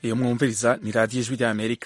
iyo mwumviriza ni radiyo ijwi rya Amerika.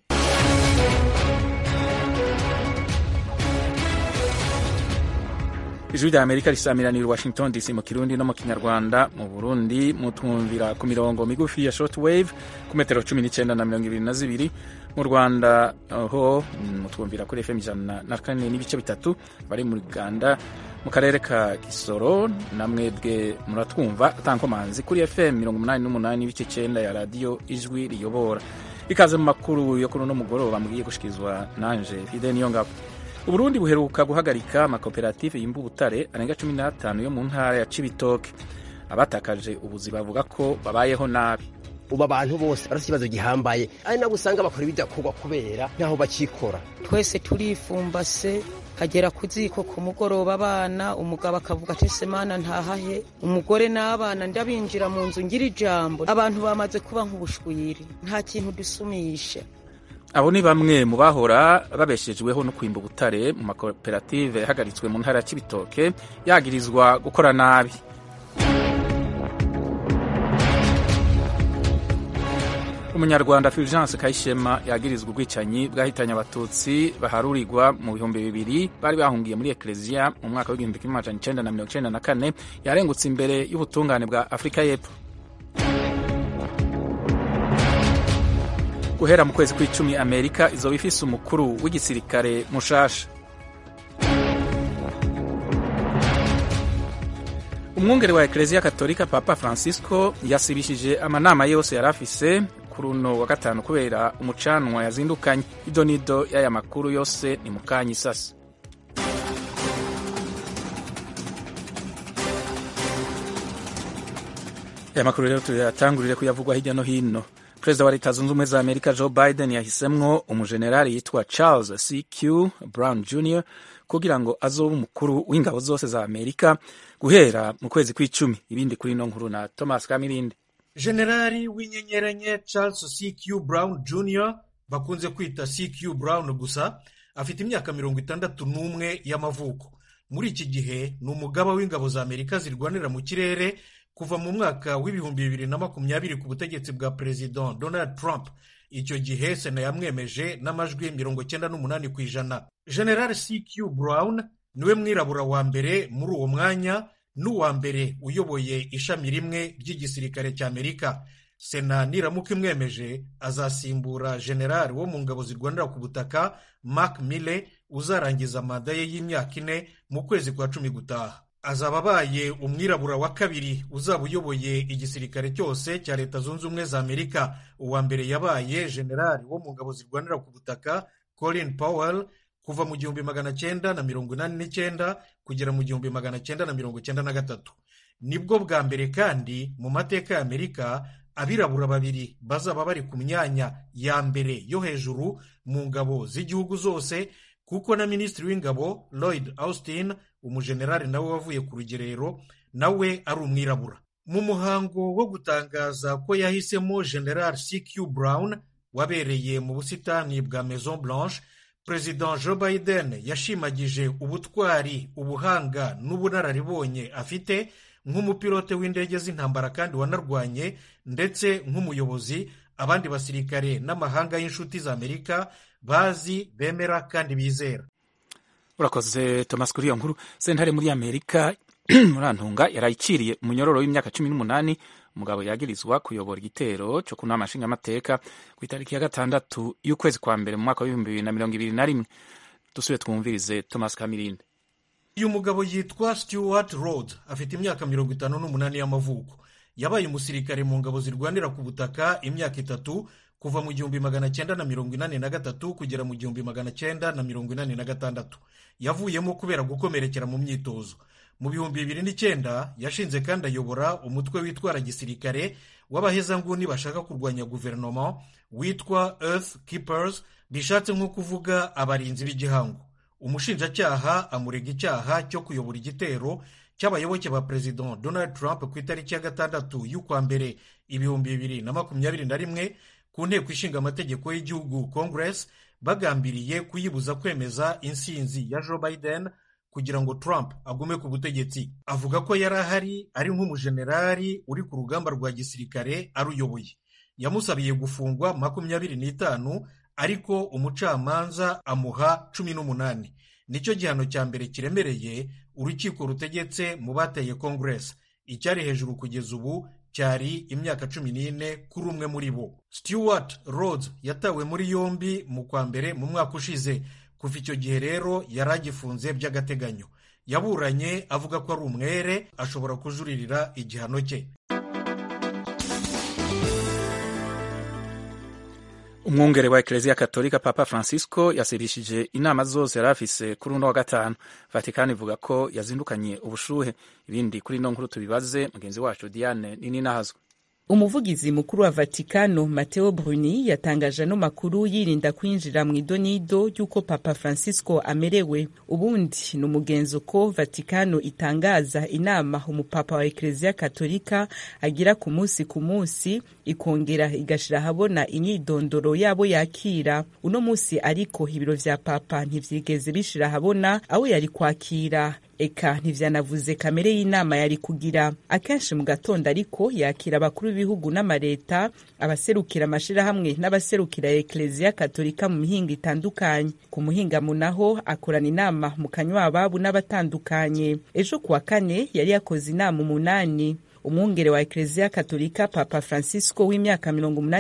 Ijwi rya Amerika risamiranira Washington DC mu Kirundi no mu Kinyarwanda. Mu Burundi mutwumvira ku mirongo migufi ya shortwave ku metero 19 na 22. Mu Rwanda ho mutwumvira kuri FM 104 n'ibice bitatu. Bari mu Uganda mu karere ka Kisoro namwebwe muratwumva atankomanzi kuri FM 88 n'ibice 9 ya radio Ijwi riyobora. Ikaze mu makuru yo kuri no mugoroba mugiye gushikizwa nanje Fide Niyongabo. Uburundi buheruka guhagarika amakoperative yimba ubutare arenga 15 yo mu ntara ya Cibitoke. Abatakaje ubuzi bavuga ko babayeho nabi. Uba abantu bose barafite ikibazo gihambaye ari nabo usanga bakora ibidakorwa kubera ntaho bakikora. Twese turifumbase hagera kuziko ku mugoroba abana umugabo akavuga ati semana ntahahe umugore n'abana ndabinjira mu nzu ngira ijambo abantu bamaze kuba nk'ubushwiri nta kintu dusumisha. Abo ni bamwe mu bahora babeshejweho no kwimba ubutare mu makoperative yahagaritswe mu ntara ya Cibitoke yagirizwa gukora nabi. Umunyarwanda Fulgence Kayishema yagirizwa ubwicanyi bwahitanye abatutsi baharurirwa mu bihumbi 2000 bari bahungiye muri Ecclesia mu mwaka w'1994 yarengutse imbere y'ubutungane bwa Afrika y'Epfo. Guhera mu kwezi kw'icumi Amerika izoba ifise umukuru w'igisirikare mushasha. Umwungere wa Ecclesia Katolika Papa Francisco yasibishije amanama yose yarafise kuri uno wa gatanu kubera umucanwa yazindukanye. Idonido y'aya makuru yose ni mukanyi sasa. Aya makuru rero tuyatangurire kuyavugwa hirya no hino. Perezida wa Leta Zunze Ubumwe za Amerika Joe Biden yahisemwo umujenerali yitwa Charles C.Q. Brown Jr. kugira ngo azobe umukuru w'ingabo zose za Amerika guhera mu kwezi kw'icumi. Ibindi kuri no nkuru na Thomas Kamirindi. Generali w'inyenyerenye Charles C.Q. Brown Jr. bakunze kwita C.Q. Brown gusa afite imyaka 61 y'amavuko. Muri iki gihe ni umugaba w'ingabo za Amerika zirwanira mu kirere kuva mu mwaka w'ibihumbi 2020 ku butegetsi bwa President Donald Trump. Icyo gihe Sena yamwemeje n'amajwi 98%. General C.Q. Brown niwe mwirabura wa mbere muri uwo mwanya n'uwa mbere uyoboye ishami rimwe ry'igisirikare cya Amerika. Sena niramuka imwemeje azasimbura general wo mu ngabo zirwanira ku butaka Mark Milley uzarangiza manda ye y'imyaka 4 mu kwezi kwa 10 gutaha. Azaba abaye umwirabura wa kabiri uzaba uyoboye igisirikare cyose cya Leta Zunze Ubumwe za Amerika. Uwa mbere yabaye generali wo mu ngabo zirwanira ku butaka Colin Powell kuva mu 1989 kugera mu 1993. Nibwo bwa mbere kandi mu mateka ya Amerika abirabura babiri bazaba bari ku myanya ya mbere yo hejuru mu ngabo z'igihugu zose, kuko na Minisitiri w'Ingabo Lloyd Austin umujenerali nawe wavuye ku rugerero nawe ari umwirabura. Mu muhango wo gutangaza ko yahisemo General C.Q. Brown wabereye mu busitani bwa Maison Blanche, President Joe Biden yashimagije ubutwari, ubuhanga n'ubunararibonye afite nk'umupilote w'indege z'intambara kandi wanarwanye, ndetse nk'umuyobozi abandi basirikare n'amahanga y'inshuti za Amerika bazi, bemera kandi bizera. Urakoze Thomas kuri iyo nkuru. Sentare muri Amerika murantunga yarayiciriye umunyororo w'imyaka 18 umugabo yagirizwa kuyobora igitero cyo kunama nshinga amateka ku itariki ya 6 y'ukwezi kwa mbere mu mwaka wa 2021. Dusubire twumvirize Thomas Kamirindi. Uyu mugabo yitwa Stuart Rhodes afite imyaka 58 y'amavuko. Yabaye umusirikare mu ngabo zirwanira ku butaka imyaka 3 kuva mu 1983 kugera mu 1986. Yavuyemo kubera gukomerekera mu myitozo. Mu 2009 yashinze kandi ayobora umutwe witwara gisirikare w'abahezanguni bashaka kurwanya guverinoma witwa Earth Keepers, bishatse nko kuvuga abarinzi b'igihango. Umushinjacyaha amurega icyaha cyo kuyobora igitero cy'abayoboke ba President Donald Trump ku itariki ya 6 y'ukwa mbere 2021 ku nteko ishinga amategeko y'igihugu Congress, bagambiriye kuyibuza kwemeza insinzi ya Joe Biden kugira ngo Trump agume ku butegetsi. Avuga ko yari ahari ari nk'umujenerali uri ku rugamba rwa gisirikare aruyoboye. yamusabiye gufungwa 25 ariko umucamanza amuha 18. Nicyo gihano cya mbere kiremereye urukiko rutegetse mu bateye Congress. Icyari hejuru kugeza ubu cyari imyaka 14 kuri umwe muri bo. Stewart Rhodes yatawe muri yombi mu kwa mbere mu mwaka ushize. Kuva icyo gihe rero yaragifunze by'agateganyo. Yaburanye avuga ko ari umwere, ashobora kujuririra igihano cye. Umwungere wa Eklezia Katolika Papa Francisco yasibishije inama zose yari afise kuri uno wa gatanu. Vatikani ivuga ko yazindukanye ubushuhe. Ibindi kuri ino nkuru tubibaze mugenzi wacu Diane Nininahazwe. Umuvugizi mukuru wa Vatikano Matteo Bruni yatangaje ano makuru yirinda kwinjira mu idonido y'uko Papa Francisco amerewe. Ubundi ni umugenzo ko Vatikano itangaza inama umupapa wa Eklezia Katolika agira ku munsi ikongera igashira habona imyidondoro yabo yakira. Uno munsi ariko ibiro vya Papa ntivyigeze bishira habona aho yari kwakira. Eka ntivyanavuze kamere y'inama yari kugira. Akenshi mu gatondo ariko yakira abakuru b'ibihugu n'amareta, abaserukira amashirahamwe n'abaserukira Eklezia Katolika mu mihinga itandukanye. Ku muhingamo naho akorana inama mu kanywababu n'abatandukanye. Ejo kuwa kane yari yakoze inama 8. Umwungere wa Eklezia Katolika Papa Francisco w'imyaka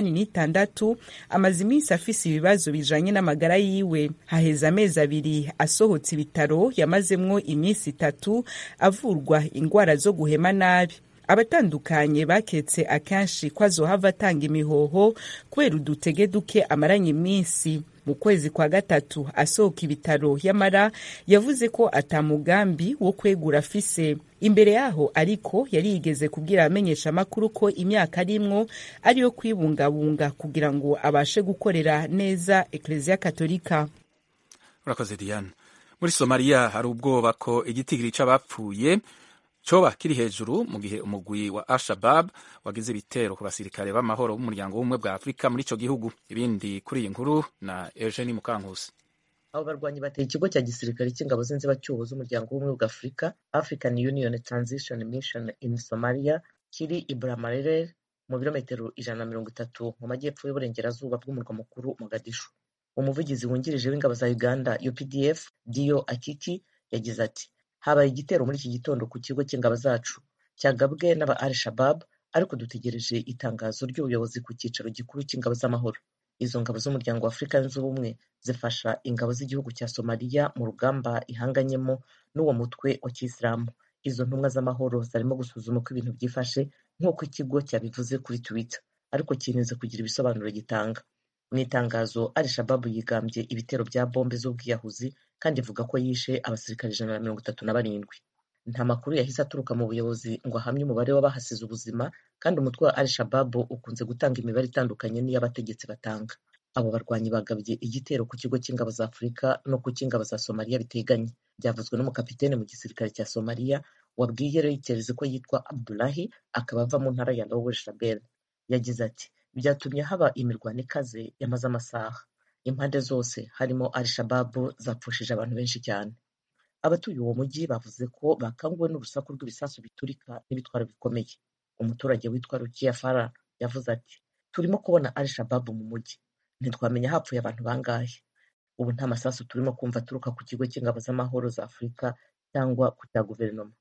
86 amaze iminsi afise ibibazo bijanye n'amagara yiwe. Haheze amezi 2 asohotse ibitaro, yamazemwo iminsi 3 avurwa ingwara zo guhema nabi. Abatandukanye baketse akenshi ko azohava atanga imihoho kubera udutege duke amaranye iminsi. Mu kwezi kwa gatatu asohoka ibitaro yamara yavuze ko atamugambi wo kwegura afise. Imbere yaho ariko yari yigeze kubwira amenyesha makuru ko imyaka arimwo ariyo kwibungabunga kugira ngo abashe gukorera neza Eklezia Katolika. Urakoze Diane. Muri Somalia hari ubwoba ko igitigiri c'abapfuye coba kiri hejuru mu gihe umugwi wa Al-Shabaab wagize ibitero ku basirikare b'amahoro b'umuryango w'ubumwe bwa Afrika muri ico gihugu. Ibindi kuri iyi nkuru na Eugenie Mukankusi. Abo barwanyi bateye ikigo cya gisirikare cy'ingabo z'inzibacyuho z'umuryango w'ubumwe bwa Afrika, African Union Transition Mission in Somalia, kiri i Bulamarere mu birometero 130 mu majyepfo y'uburengerazuba bw'umurwa mukuru Mogadishu. Umuvugizi wungirije w'ingabo za Uganda UPDF Dio Akiki yagize ati: habaye igitero muri iki gitondo ku kigo cy'ingabo zacu cyagabwe n'aba Al-Shabaab, ariko dutegereje itangazo ry'ubuyobozi ku cyicaro gikuru cy'ingabo z'amahoro. Izo ngabo z'umuryango wa Afrika z'ubumwe zifasha ingabo z'igihugu cya Somalia mu rugamba ihanganyemo n'uwo mutwe wa Kisilamu. Izo ntumwa z'amahoro zarimo gusuzuma uko ibintu byifashe nk'uko ikigo cyabivuze kuri Twitter, ariko kineze kugira ibisobanuro gitanga. Mu itangazo, Al-Shabaab yigambye ibitero bya bombe z'ubwiyahuzi kandi ivuga ko yishe abasirikare 137. Nta makuru yahise aturuka mu buyobozi ngo ahamye umubare w'abahasize ubuzima, kandi umutwe wa Al-Shabaab ukunze gutanga imibare itandukanye n'iy'abategetsi batanga. Abo barwanyi bagabye igitero ku kigo cy'ingabo za Afurika no ku cy'ingabo za Somalia biteganye. Byavuzwe n'umukapitene mu gisirikare cya Somalia wabwiye Reuters ko yitwa Abdullahi, akaba ava mu ntara ya Lower Shabelle. Yagize ati: byatumye haba imirwano ikaze yamaze amasaha. Impande zose harimo Al-Shabaab zapfushije abantu benshi cyane. Abatuye uwo mujyi bavuze ko bakanguwe n'urusaku rw'ibisasu biturika n'ibitwaro bikomeye. Umuturage witwa Rukia Farah yavuze ati: turimo kubona Al-Shabaab mu mujyi, ntitwamenya hapfuye abantu bangahe. Ubu nta masasu turimo kumva aturuka ku kigo cy'ingabo z'amahoro za Afurika cyangwa ku cya guverinoma.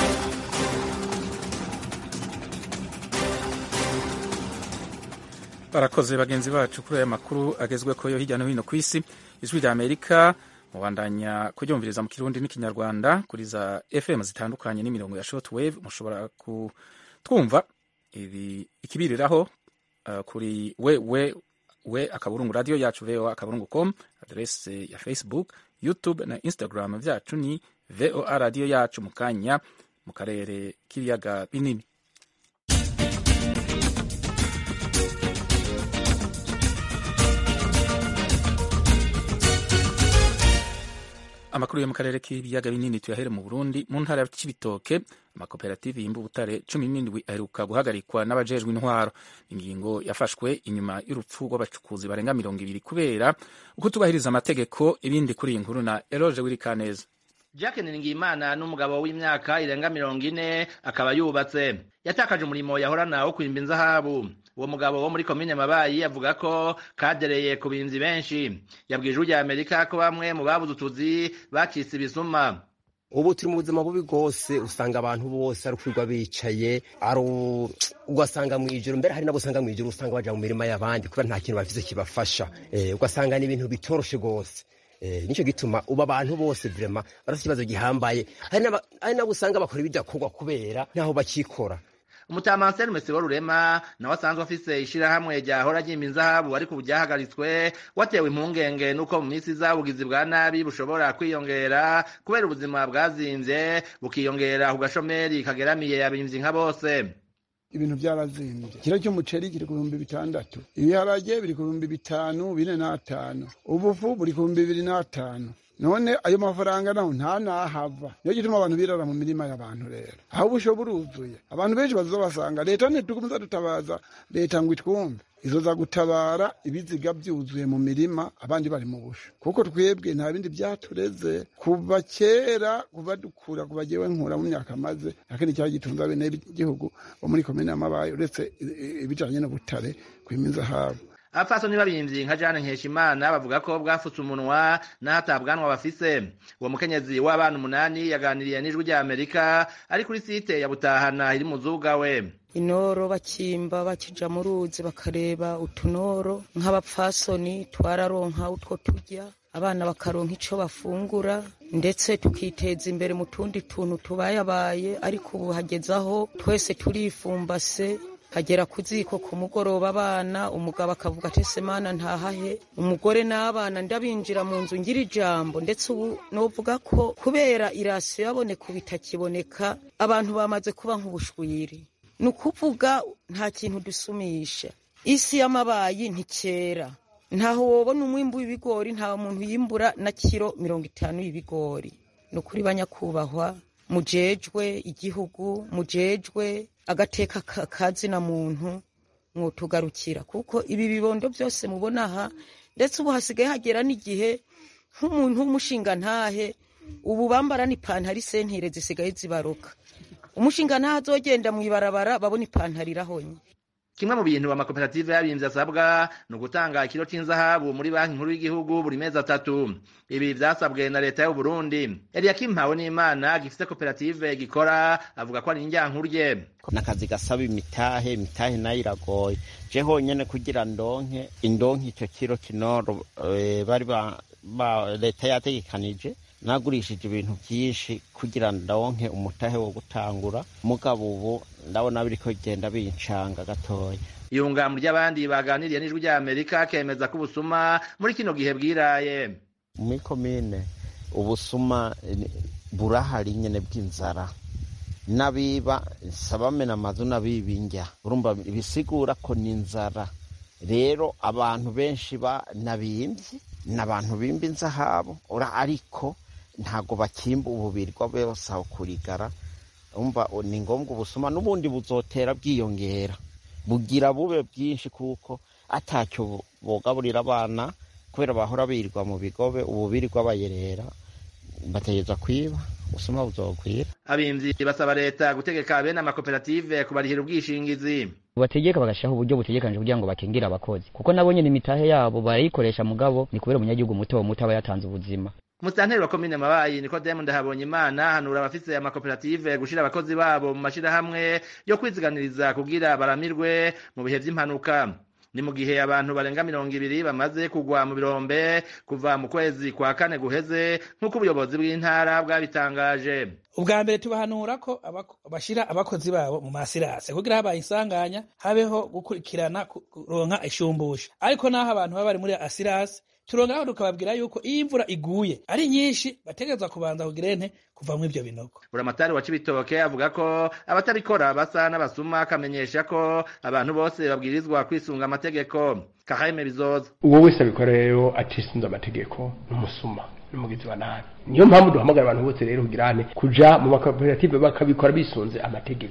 Barakoze bagenzi bacu kuri aya makuru agezweko yo hirya no hino ku isi. Ijwi rya Amerika mubandanya kuryumviriza mu Kirundi n'Ikinyarwanda kuri za FM zitandukanye n'imirongo ya shortwave. Mushobora kutwumva ikibiriraho kuri we akaburungu radio yacu voa.com, adresse ya Facebook, YouTube na Instagram vyacu ni VOA radio yacu. Mukanya mu karere k'ibiyaga binini. Amakuru yo mu karere k'ibiyaga binini tuyahere mu Burundi. Mu ntara ya Cibitoke amakoperative yimba ubutare 17 aheruka guhagarikwa n'abajejwe intwaro. Ingingo yafashwe inyuma y'urupfu rw'abacukuzi barenga 200 kubera ukutubahiriza amategeko. Ibindi kuri iyi nkuru na Eloge Wirikaneza. Jacques Niringiyimana n'umugabo w'imyaka irenga 40 akaba yubatse. Yatakaje umurimo yahorana wo kwimba inzahabu. Uwo mugabo wo muri komine Mabayi avuga ko kadereye ku bimvyi benshi. Yabwije ujya Amerika ko bamwe mu babuze utuzi bacitse ibisuma. Ubu turi mu buzima bubi rwose, usanga abantu bose ari kwirwa bicaye, ugasanga mw'ijoro, mbere hari nabo usanga mw'ijoro usanga baja mu mirima y'abandi kubera nta kintu bafise kibafasha, ugasanga ni ibintu bitoroshe rwose. Nico gituma uba abantu bose vraiment barafite ikibazo gihambaye, hari nabo usanga bakora ibidakorwa kubera ntaho bakikora. Umutamanseri Mesibo Rurema nawe asanzwe afise ishirahamwe ryahora ryimba inzahabu ariko byahagaritswe, watewe impungenge nuko mu minsi izabugizi bwa nabi bushobora kwiyongera kubera ubuzima bwazimvye bukiyongera ku gashomeri kageramiye yabimvye nka bose. Ibintu byarazimbye. Kiro cy'umuceri kiri ku 6,000, ibiharage biri ku 5,405, ubufu buri ku 2,500. None ayo mafaranga naho ntanahava. Niyo gituma abantu birara mu mirima y'abantu rero. Aho bushobora uzuye. Abantu benshi bazobasanga leta ntitugumiza dutabaza, leta ngo itwumve. Izoza gutabara ibiziga byuzuye mu mirima abandi bari mu busho. Kuko twebwe nta bindi byatureze kuva kera, kuva dukura, kuva jewe nkura mu myaka maze. Akindi cyaje gitunza bene igihugu bo muri komine Mabayi uretse ibijanye no butare kwiminza habo. Afaso nibabimvyi nka Jane Nkeshimana bavuga ko bwafutse umunwa n'ahatabwanwa bafise. Uwo mukenyezi w'abana 8 yaganiriye n'ijwi rya Amerika ari kuri site ya Butahana iri mu Zuga we. Inoro bakimba bakija mu ruzi bakareba utunoro nk'abapfasoni twararonka utwo turya, abana bakaronka ico bafungura, ndetse tukiteza imbere mu tundi tuntu tubayabaye, ariko ubu hagezaho twese turifumbase. Hagera kuziko ku mugoroba abana, umugabo akavuga ati semana ntahahe, umugore n'abana ndabinjira mu nzu ngira ijambo. Ndetse ubu novuga ko kubera irasiyo yaboneka bitakiboneka, abantu bamaze kuba nk'ubushwiri. Nukuvuga nta kintu dusumisha. Isi y'Amabayi ntikera, ntaho wobona umwimbu w'ibigori, nta muntu yimbura na kilo 50 y'ibigori. Nukuri banyakubahwa, mujejwe igihugu, mujejwe agateka kazi na muntu mwotugarukira, kuko ibi bibondo byose mubona aha, ndetse ubu hasigaye hagera n'igihe nk'umuntu w'umushinga ntahe ubu bambara n'ipantaro isentere zisigaye zibaruka. Umushinga ntahe azogenda mu ibarabara babona ipantaro irahonye. Kimwe mu bintu amakoperative y'abimvyi asabwa no gutanga ikiro c'inzahabu muri banki nkuru y'igihugu buri mezi 3. Ibi vyasabwe na leta y'u Burundi. Eliakim Mpawonimana gifite koperative gikora avuga ko ari indyankurye. Nakazi gasaba imitahe nayo iragoye. Je honyene kugira ndonke ico kiro kinoro bari leta yategekanije, nagurishije ibintu byinshi kugira ndonke umutahe wo gutangura, mugabo ubu ndabona biriko genda bincanga gatoya. Yunga mu ry'abandi baganiriye n'ijwi rya Amerika kemeza ko ubusuma muri kino gihe bwiraye. Muri komine ubusuma burahari nyene bw'inzara, nabiba sabamena amazu nabibinjya, urumva bisigura ko n'inzara. Rero abantu benshi nabimvye n'abantu bimba inzahabu, ariko ntago bakimba ububirwa bose aho kurigara. Umva ni ngombwa ubusuma n'ubundi buzotera bwiyongera, bugira bube bwinshi kuko atacyo bogaburira abana kubera bahora birirwa mu bigobe, ubu birirwa bayerera, bategeza kwiba, ubusuma buzokwira. Abimvyi basaba leta gutegeka bene amakoperative kubarihira ubwishingizi. Bategeka bagashaho uburyo butegekanje kugira ngo bakingira abakozi, kuko nabonye n'imitahe yabo barayikoresha mugabo ni kubera umunyagihugu muto aba yatanze ubuzima. Musanteri wa komine Mabayi Nikodemu Ndahabonyimana hanura abafise amakoperative gushira abakozi babo mu mashirahamwe yo kwiziganiriza kugira baramirwe mu bihe vy'impanuka. Ni mu gihe abantu barenga 200 bamaze kugwa mu birombe kuva mu kwezi kwa 4 guheze nk'uko ubuyobozi bw'intara bwabitangaje. Ubwa mbere tubahanura ko bashira abakozi babo mu masirase kugira habaye isanganya habeho gukurikirana kuronka ishumbusha. Ariko naho abantu baba bari muri asirase turongeraho tukababwira yuko iyo imvura iguye ari nyinshi bategezwa kubanza kugira kuva mu ibyo binogo. Buramatari wa Cibitoke avuga ko abatabikora basa n'abasuma, akamenyesha ko abantu bose babwirizwa kwisunga amategeko. Kaheme Bizoza: uwo wese abikora rero atisunze amategeko n'umusuma n'umugizi wa nabi. Niyo mpamvu duhamagara abantu bose rero kugira kuja mu makoperative bakabikora bisunze amategeko.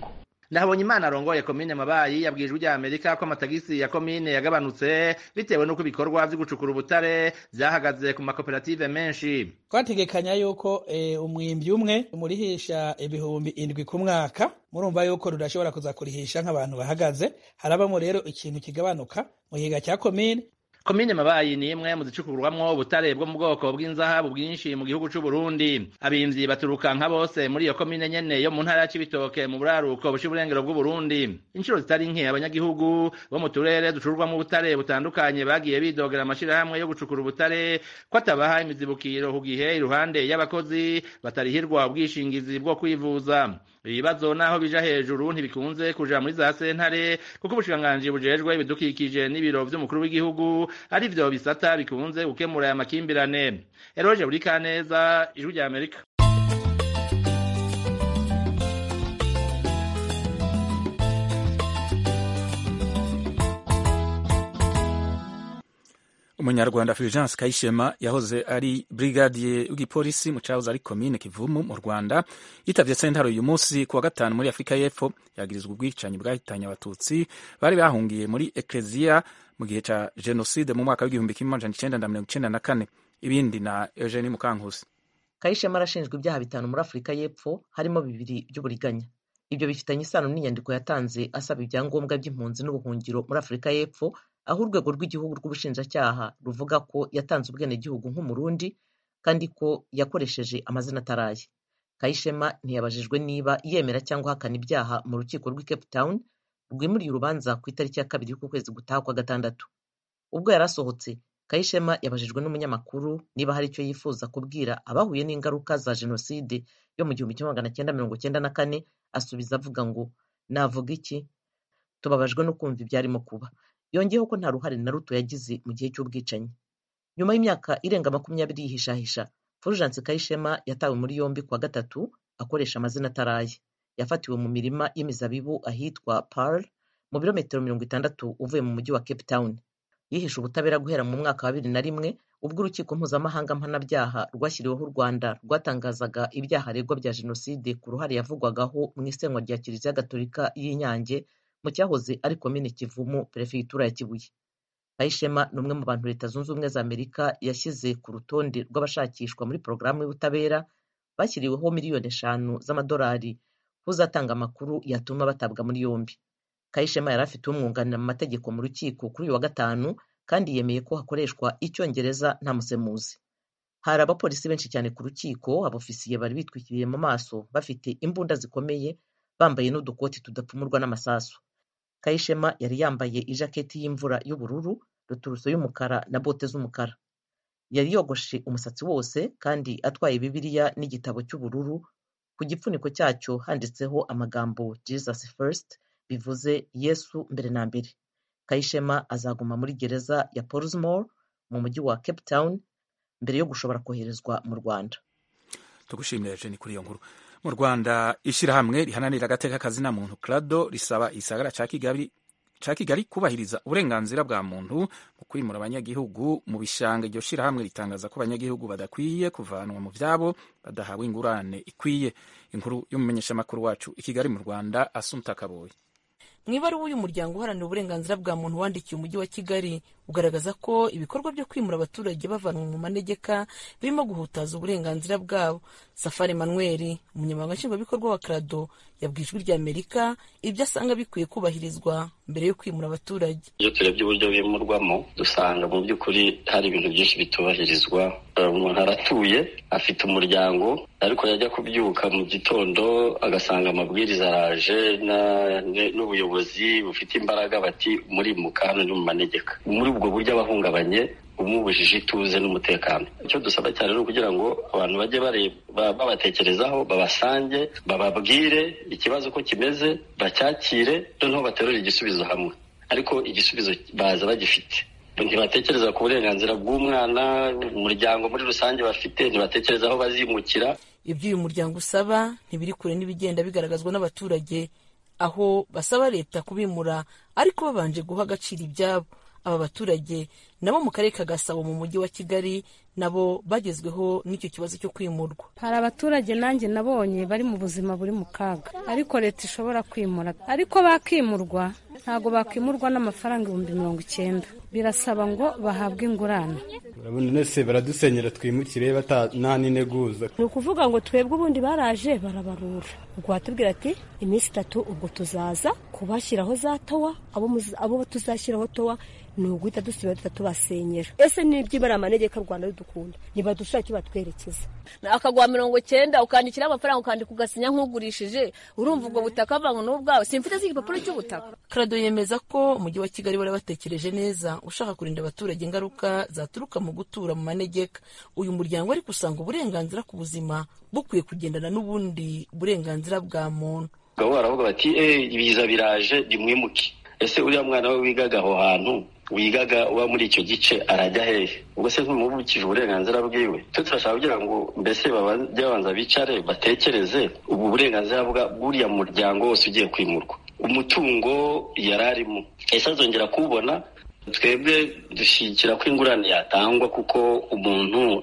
Ndahabonye Imana arongoye komine Mabayi yabwijwe rya Amerika ko amatagisi ya komine yagabanutse bitewe n'uko ibikorwa vyo gucukura ubutare vyahagaze ku makoperative menshi. Twategekanya yuko umwimbi umwe umurihisha ibihumbi 7 ku mwaka, murumva yuko rudashobora kuza kurihisha nk'abantu bahagaze, harabamo rero ikintu kigabanuka mu higa cya komine. Komine Mabayi ni imwe mu zicukurwamwo ubutare bwo mu bwoko bw'inzahabu bwinshi mu gihugu c'u Burundi. Abimvyi baturuka nka bose muri iyo komine nyene yo mu ntara ya Cibitoke mu buraruko bw'uburengero bw'u Burundi. Inshuro zitari nke abanyagihugu bo mu turere ducurwamwo ubutare butandukanye bagiye bidogera amashirahamwe yo gucukura ubutare ko atabaha imizibukiro ku gihe iruhande y'abakozi batarihirwa ubwishingizi bwo kwivuza. Ibibazo naho bija hejuru ntibikunze kuja muri za sentare kuko ubushikiranganji bujejwe ibidukikije n'ibiro vy'umukuru w'igihugu ari vyo bisata bikunze gukemura aya makimbirane. Eroje Burikaneza, Ijwi rya Amerika. Umunyarwanda Fulgence Kayishema yahoze ari brigadier w'igipolisi mu cahoze ari komine Kivumu mu Rwanda yitavye sentaro uyu munsi kuwa gatanu muri Afrika y'Epfo yagirizwa ubwicanyi bwahitanye abatutsi bari bahungiye muri Ecclesia mu gihe ca genocide mu mwaka w'igihumbi kimwe amajana icenda na mirongo icenda na kane. Ibindi na Eugenie Mukankusi. Kayishema arashinjwa ibyaha 5 muri Afrika y'Epfo harimo 2 by'uburiganya. Ibyo bifitanye isano n'inyandiko yatanze asaba ibyangombwa by'impunzi n'ubuhungiro muri Afrika y'Epfo, aho urwego rw'igihugu rw'ubushinjacyaha ruvuga ko yatanze ubwenegihugu nk'umurundi kandi ko yakoresheje amazina ataraye. Kayishema ntiyabajijwe niba yemera cyangwa hakana ibyaha mu rukiko rw'i Cape Town rwimuriye urubanza ku itariki ya 2 y'ukwezi gutaha kwa gatandatu. Ubwo yarasohotse, Kayishema yabajijwe n'umunyamakuru niba hari icyo yifuza kubwira abahuye n'ingaruka za jenoside yo mu 1994, asubiza avuga ngo navuga iki, tubabajwe no kumva ibyarimo kuba. Yongeyeho ko nta ruhare na ruto yagize mu gihe cy'ubwicanyi. Nyuma y'imyaka irenga 20 yihishahisha, Fulgence Kayishema yatawe muri yombi kwa gatatu akoresha amazina ataraye. Yafatiwe mu mirima y'imizabibu ahitwa Pearl mu birometero 60 uvuye mu mujyi wa Cape Town. Yihishe ubutabera guhera mu mwaka wa 2001 ubwo urukiko mpuzamahanga mpanabyaha rwashyiriweho u Rwanda rwatangazaga ibyaha aregwa bya jenoside ku ruhare yavugwagaho mu isenywa rya Kiliziya Gatolika y'Inyange mu cyahoze ari komine Kivumu, perefegitura ya Kibuye. Kayishema ni umwe mu bantu Leta Zunze Ubumwe za Amerika yashyize ku rutonde rw'abashakishwa muri porogaramu y'ubutabera bashyiriweho miliyoni 5 z'amadolari kuzatanga amakuru yatuma batabwa muri yombi. Kayishema yari afite umwunganira mu mategeko mu rukiko kuri uyu wa gatanu kandi yemeye ko hakoreshwa icyongereza nta musemuzi. Hari abapolisi benshi cyane ku rukiko, abofisiye bari bitwikiriye mu maso bafite imbunda zikomeye, bambaye n'udukoti tudapfumurwa n'amasasu. Kayishema yari yambaye ijaketi y'imvura y'ubururu, ruturuso y'umukara na bote z'umukara. Yari yogoshe umusatsi wose kandi atwaye Bibiliya n'igitabo cy'ubururu, ku gipfuniko cyacyo handitseho amagambo Jesus First, bivuze Yesu mbere na mbere. Kayishema azaguma muri gereza ya Portsmouth mu mujyi wa Cape Town mbere yo gushobora koherezwa mu Rwanda. Tugushimira Jenny kuri iyo nkuru. Mu Rwanda ishirahamwe rihananira agateka kazina muntu Crado risaba isagara ca Kigali kubahiriza uburenganzira bwa muntu mu kwimura abanyagihugu mu bishanga. Iryo shirahamwe ritangaza ko abanyagihugu badakwiye kuvanwa mu vyabo badahawe ingurane ikwiye. Inkuru y'umumenyeshamakuru wacu i Kigali mu Rwanda, Assumpta Kaboyi. Mw'ibaruwa uyu muryango uharanira uburenganzira bwa muntu wandikiye umujyi wa Kigali ugaragaza ko ibikorwa byo kwimura abaturage bavanwa mu manegeka birimo guhutaza uburenganzira bwabo. Safari Emmanuel, umunyamabanga nshingwabikorwa wa Crado, yabwiye Ijwi rya Amerika ibyo asanga bikwiye kubahirizwa mbere yo kwimura abaturage. Iyo turebye uburyo bimurwamo dusanga mu by'ukuri hari ibintu byinshi bitubahirizwa. Umuntu aratuye afite umuryango ariko yajya kubyuka mu gitondo agasanga amabwiriza araje n'ubuyobozi bufite imbaraga bati muri mukano no mu manegeka. Muri ubwo buryo abahungabanye umubujije ituze n'umutekano. Icyo dusaba cyane ni ukugira ngo abantu bajye babatekerezaho, babasange, bababwire ikibazo ko kimeze, bacyakire, noneho baterure igisubizo hamwe. Ariko igisubizo baza bagifite. Ntibatekereza ku burenganzira bw'umwana, umuryango muri rusange bafite, ntibatekereza aho bazimukira. Ibyo uyu muryango usaba ntibiri kure n'ibigenda bigaragazwa n'abaturage, aho basaba leta kubimura ariko babanje guha agaciro ibyabo. aba baturage nabo mu karere ka Gasabo mu mujyi wa Kigali nabo bagezweho n'icyo kibazo cyo kwimurwa. Hari abaturage nanjye nabonye bari mu buzima buri mu kaga, ariko leta ishobora kwimura, ariko bakimurwa ntabwo bakimurwa n'amafaranga 90,000. Birasaba ngo bahabwe ingurane. Urabona nese baradusenyera twimukire nta n'integuza. Ni ukuvuga ngo twebwe ubundi baraje barabarura, ubwo batubwira ati iminsi 3 ubwo tuzaza kubashyiraho za towa, abo tuzashyiraho towa ni uguhita dusubira tubasenyera. Ese n'ibyibara amanegeka Rwanda rudukunda nibadushake batwerekeza akagwa 90 ukandikira amafaranga ukandika ugasinya nk'ugurishije, urumva ubwo butaka vango n'ubwawe simfite z'igipapuro cy'ubutaka. Krado yemeza ko umujyi wa Kigali bari batekereje neza ushaka kurinda abaturage ingaruka zaturuka mu gutura mu manegeka. Uyu muryango ari kusanga uburenganzira ku buzima bukwiye kugendana n'ubundi burenganzira bwa muntu. Gabo baravuga bati ibiza biraje bimwimuke. Ese uriya mwana we wigaga aho hantu wigaga uba muri icyo gice arajya hehe? Ubwo se ntumubukije uburenganzira bwiwe? Turashaka kugira ngo mbese babanza bicare batekereze ubu burenganzira buriya muryango wose ugiye kwimurwa, umutungo yararimo ese azongera kuwubona. Twebwe dushyigikira ko ingurane yatangwa kuko umuntu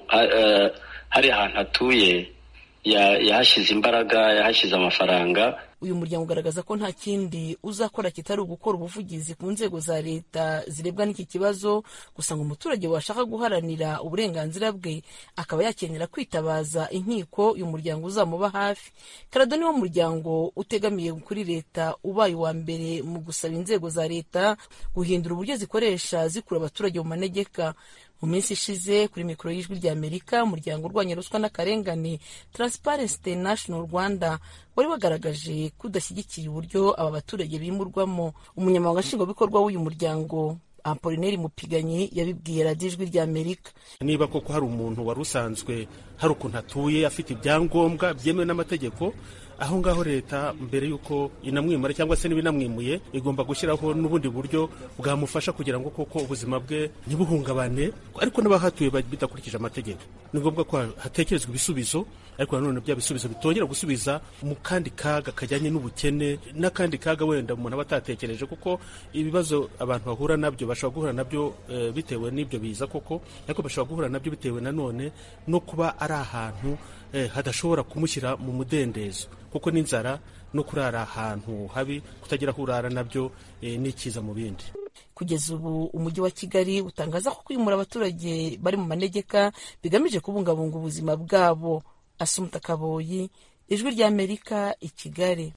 hari ahantu atuye yahashyize imbaraga, yahashyize amafaranga. Uyu muryango ugaragaza ko nta kindi uzakora kitari ugukora ubuvugizi ku nzego za leta zirebwa n'iki kibazo, gusa ngo umuturage washaka guharanira uburenganzira bwe akaba yakenera kwitabaza inkiko uyu muryango uzamuba hafi. Krado niwo muryango utegamiye kuri leta ubaye uwa mbere mu gusaba inzego za leta guhindura uburyo zikoresha zikura abaturage mu manegeka. Mu minsi ishize kuri mikoro y'Ijwi ry'Amerika, umuryango urwanya ruswa n'akarengane Transparency International Rwanda wari wagaragaje kudashyigikiye uburyo aba baturage bimurwamo. Umunyamabanga nshingwabikorwa w'uyu muryango Apollinaire Mupiganyi yabibwiye Radio Ijwi ry'Amerika. Niba koko hari umuntu wari usanzwe hari ukuntu atuye afite ibyangombwa byemewe n'amategeko, aho ngaho leta mbere yuko inamwimura cyangwa se n'ibinamwimuye igomba gushyiraho n'ubundi buryo bwamufasha kugira ngo koko ubuzima bwe ntibuhungabane, ariko n'abahatuye bidakurikije amategeko. Ni ngombwa ko hatekerezwa ibisubizo, ariko nanone bya bisubizo bitongera gusubiza mu kandi kaga kajyanye n'ubukene n'akandi kaga wenda umuntu aba atatekereje, kuko ibibazo abantu bahura nabyo bashobora guhura nabyo bitewe n'ibyo biza koko, ariko bashobora guhura nabyo bitewe nanone no kuba ari ahantu hadashobora kumushyira mu mudendezo, kuko n'inzara no kurara ahantu habi kutagira aho urara nabyo n'ikiza mu bindi. Kugeza ubu umujyi wa Kigali utangaza ko kwimura abaturage bari mu manegeka bigamije kubungabunga ubuzima bwabo. Asumta Kaboyi, Ijwi ry'Amerika, i Kigali.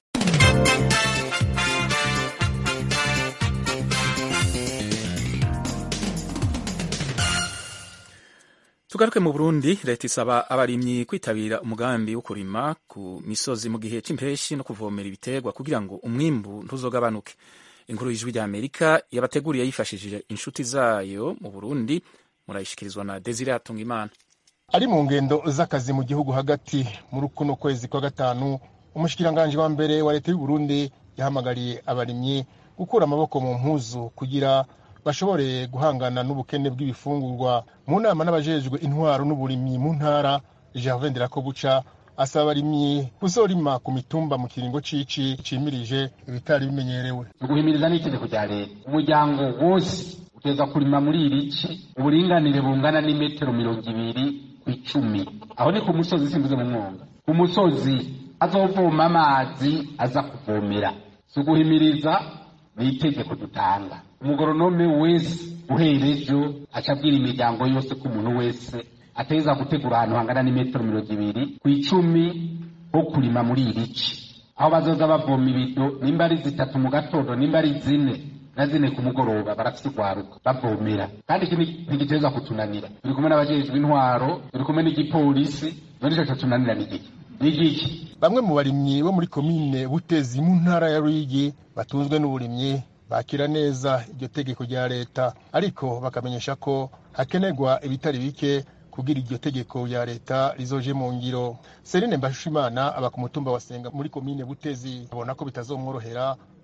Tugaruke mu Burundi. Leta isaba abarimyi kwitabira umugambi wo kurima ku misozi mu gihe c'impeshi no kuvomera ibiterwa kugira ngo umwimbu ntuzogabanuke. Inkuru y'Ijwi ry'Amerika yabateguriye yifashishije inshuti zayo mu Burundi, murayishikirizwa na Desire Hatungimana. Ari mu ngendo z'akazi mu gihugu hagati muri kuno kwezi kwa gatanu, umushikiranganje wa mbere wa leta y'u Burundi yahamagariye abarimyi gukura amaboko mu mpuzu kugira bashobore guhangana n'ubukene bw'ibifungurwa. Mu nama n'abajejwe intwaro n'uburimyi mu ntara, Gervais Ndirakobuca asaba abarimyi kuzorima ku mitumba mu kiringo cici cimirije ibitari bimenyerewe. Guhimiriza n'itegeko rya leta, umuryango wose uteza kurima muri irici uburinganire bungana n'imetero 200 kw'icumi. Aho ni ku musozi, simbuze mu mwonga. Ku musozi azovoma amazi aza kuvomera. Suguhimiriza ni itegeko dutanga. Umugoronome wese uherejo acabwira imiryango yose ko umuntu wese ateza gutegura ahantu hangana n'imetero 200 kw'icumi ho kurima muri irici. Aho bazoza bavoma ibido nimba ari 3 mu gatondo, nimba ari 4 na 4 ku mugoroba, barafite kwaruka bavomera. Kandi iki ntigiteza kutunanira. Turi kumwe n'abajejwe intwaro, turi kumwe n'igipolisi, none cyo tunanira n'igiki. Bamwe mu barimyi bo muri komine Butezi mu ntara ya Ruyigi batunzwe n'uburimyi bakira neza iryo tegeko rya leta, ariko bakamenyesha ko hakenerwa ibitari bike kugira iryo tegeko rya leta rizoje mu ngiro. Serine Mbashimana aba ku mutumba wa Senga muri komine Butezi abona ko bitazomworohera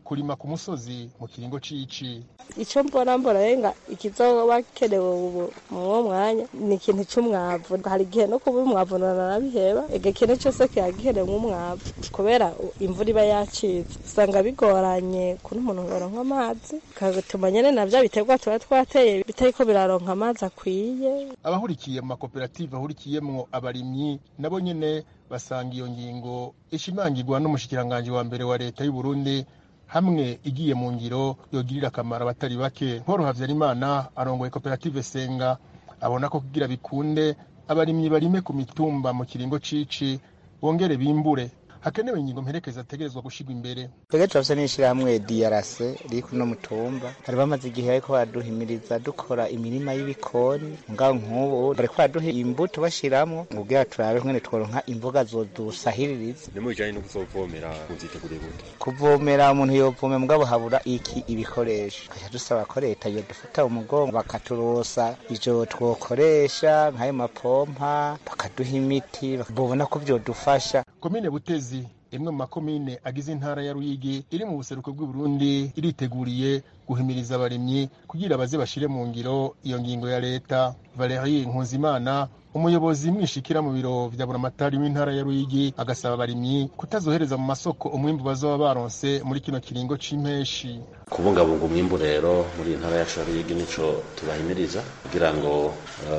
kurima ku musozi mu kiringo c'ici. Ico mbona yenga ikizoba kenewe ubu mu mwanya ni ikintu c'umwavu. Hari igihe no kuba umwavu narabiheba, ege kintu cyose kiyagihere nk'umwavu kubera imvura iba yacitse. Usanga bigoranye kuno umuntu ngoronka amazi, kagatuma nyene navyo biterwa tuba twateye bitariko biraronka amazi akwiye. Abahurikiye mu makoperative ahurikiyemwo abarimyi nabo nyene basanga iyo ngingo ishimangirwa n'umushikiranganje wa mbere wa leta y'u Burundi hamwe igiye mu ngiro yogirira akamaro abatari bake. Paul Havyarimana arongoye koperative Senga abona ko kugira bikunde abarimyi barime ku mitumba mu kiringo cici bongere bimbure hakenewe ingingo mperekeza ategerezwa gushigwa imbere. Twebwe turafise n'ishirahamwe DRC riri kuno mutumba, hari bamaze igihe bariko baraduhimiriza dukora imirima y'ibikoni, ngaho nk'ubu bariko baraduha imbuto bashiramwo kugira turabe mwene tworonka imboga zodusahiririza. Ni mu bijanye no kuzovomera muvyiteguriye gute? Kuvomera umuntu yovome mugabo habura ibikoresho, kaca dusaba ko leta yodufata umugongo bakaturosa ivyo twokoresha nk'ayo mapompa bakaduha imiti bobona ko vyodufasha. Komine Butezi imwe mu makomine agize intara ya Ruyigi iri mu buseruko bw'u Burundi iriteguriye guhimiriza abarimyi kugira baze bashire mu ngiro iyo ngingo ya leta. Valerie Nkuzimana umuyobozi mwishikira mu biro vya buramatari w'intara ya Ruyigi agasaba abarimyi kutazohereza mu masoko umwimbu bazoba baronse muri kino kiringo c'impeshi. Kubungabunga umwimbu rero muri intara yacu ya Ruyigi nico tubahimiriza kugira ngo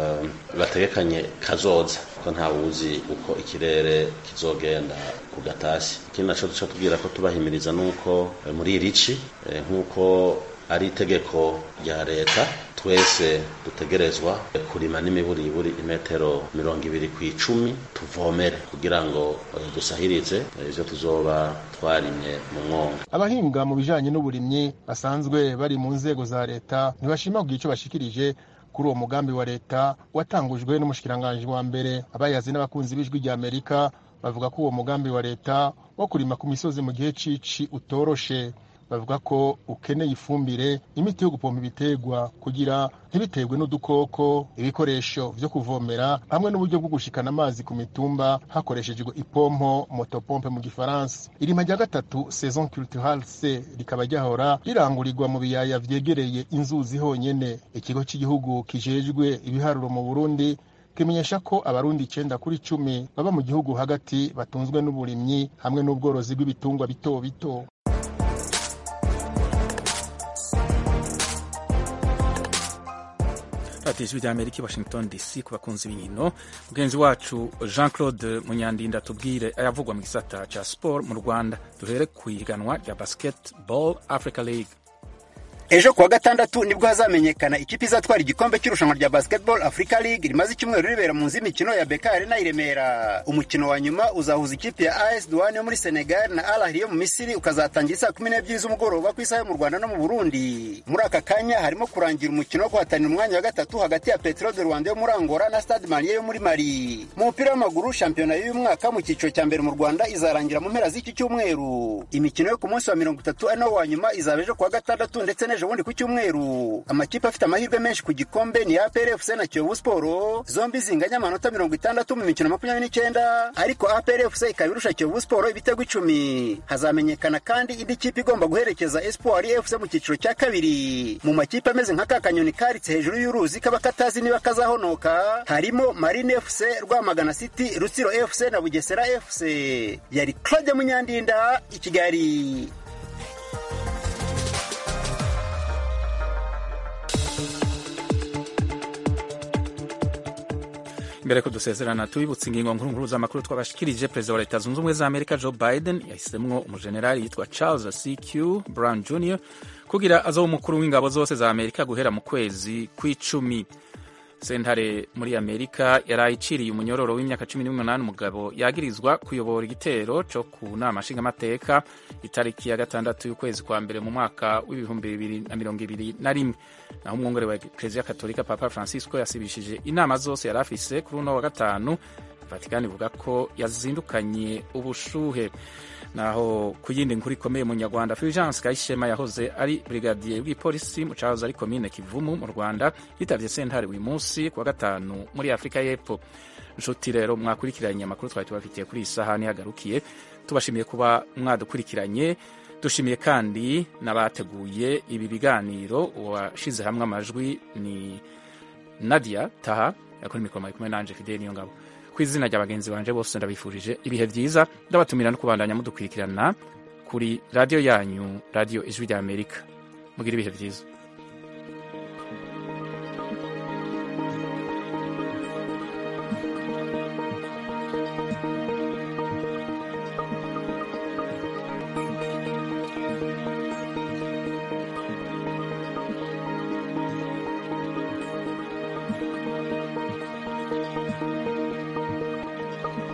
bategekanye kazoza ko nta wuzi uko ikirere kizogenda ku gatasi. Ikindi naco duca tubwira ko tubahimiriza nuko muri irici nkuko ari itegeko rya leta twese dutegerezwa kurima n'imiburiburi imetero 20 kw'icumi tuvomere kugira ngo dusahirize ivyo tuzoba twarimye mu mwonga. Abahinga mu bijanye n'uburimyi basanzwe bari mu nzego za leta ntibashima kugira ico bashikirije kuri uwo mugambi wa leta watangujwe n'umushikiranganje wa mbere. Abayazi n'abakunzi b'ijwi rya Amerika bavuga ko uwo mugambi wa leta wo kurima ku misozi mu gihe cici utoroshe. Bavuga ko ukeneye ifumbire, imiti yo gupompa ibitegwa kugira ntibiterwe n'udukoko, ibikoresho vyo kuvomera hamwe n'uburyo bwo gushikana amazi ku mitumba hakoreshejwe ipompo motopompe mu gifaransa. Irima rya gatatu saison culturale C rikaba ryahora rirangurirwa mu biyaya vyegereye inzuzi honyene. Ikigo cy'igihugu kijejwe ibiharuro mu Burundi kimenyesha ko abarundi 9 kuri 10 baba mu gihugu hagati batunzwe n'uburimyi hamwe n'ubworozi bw'ibitungwa bito bito. Ijwi rya Amerika Washington DC ku bakunzi b'inkino. Mugenzi wacu Jean Claude Munyandinda tubwire ayavugwa mu gisata ca sport mu Rwanda. Duhere ku ihiganwa rya Basketball Africa League. Ejo kuwa gatandatu nibwo hazamenyekana ikipe izatwara igikombe cy'irushanwa rya Basketball Africa League rimaze icyumweru ribera mu nzi mikino ya BK Arena i Remera. Umukino wa nyuma uzahuza ikipe ya AS Douane yo muri Senegal na Al Ahly yo mu Misiri ukazatangira saa 12 z'umugoroba ku isaha yo mu Rwanda no mu Burundi. Muri aka kanya harimo kurangira umukino wo guhatanira umwanya wa gatatu hagati ya Petro de Rwanda yo muri Angola na Stade Malien yo muri Mali. Mu mupira w'amaguru shampiyona y'uyu mwaka mu cyiciro cya mbere mu Rwanda izarangira mu mpera z'iki cyumweru. Imikino yo ku munsi wa 30 ano wa nyuma izaba ejo kuwa gatandatu ndetse n'ejo bundi ku cyumweru. Amakipe afite amahirwe menshi ku gikombe ni APR FC na Kiyovu Sport, zombi zinganya amanota 60 mu mikino 29, ariko APR FC ikabirusha Kiyovu Sport ibitego 10. Hazamenyekana kandi indi kipe igomba guherekeza Espoir FC mu cyiciro cya kabiri. Mu makipe ameze nka kakanyoni karitse hejuru y'uruzi kaba katazi niba kazahonoka harimo Marine FC, Rwamagana City, Rutsiro FC na Bugesera FC. Yari Claude Munyandinda i Kigali. Mbere ko dusezerana tubibutse ingingo nkuru z'amakuru twabashikirije. Perezida wa Leta Zunze Ubumwe za Amerika Joe Biden yahisemwo umujenerali yitwa Charles C.Q. Brown Jr. kugira azoba umukuru w'ingabo zose za Amerika guhera mu kwezi kw'icumi. Sentare muri Amerika yarayiciriye umunyororo w'imyaka 18 umugabo yagirizwa kuyobora igitero cyo ku nama nshingamateka itariki ya 6 y'ukwezi kwa mbere mu mwaka w'2021. Naho umwongere wa Eklezia Katolika Papa Francisco yasibishije inama zose yari afise kuri uno wa gatanu. Vatican ivuga ko yazindukanye ubushuhe. Naho kuyindi nkuru ikomeye mu Nyarwanda, Fulgence Kayishema yahoze ari brigadier w'ipolisi mu cahoze ari komine Kivumu mu Rwanda yitavye sentare uyu munsi kuwa gatanu muri Afrika y'Epfo. Nshuti rero mwakurikiranye amakuru twari tubafitiye kuri iyi sahani hagarukiye, tubashimiye kuba mwadukurikiranye. dushimiye kandi n'abateguye ibi biganiro. uwashize hamwe amajwi ni Nadia Taha, yakora imikoma kumwe nanje Fidel Niyongabo. Ku izina rya bagenzi banje bose ndabifurije ibihe byiza, ndabatumira no kubandanya mudukurikirana kuri radio yanyu, Radio Ijwi ry'Amerika. Mugira ibihe byiza.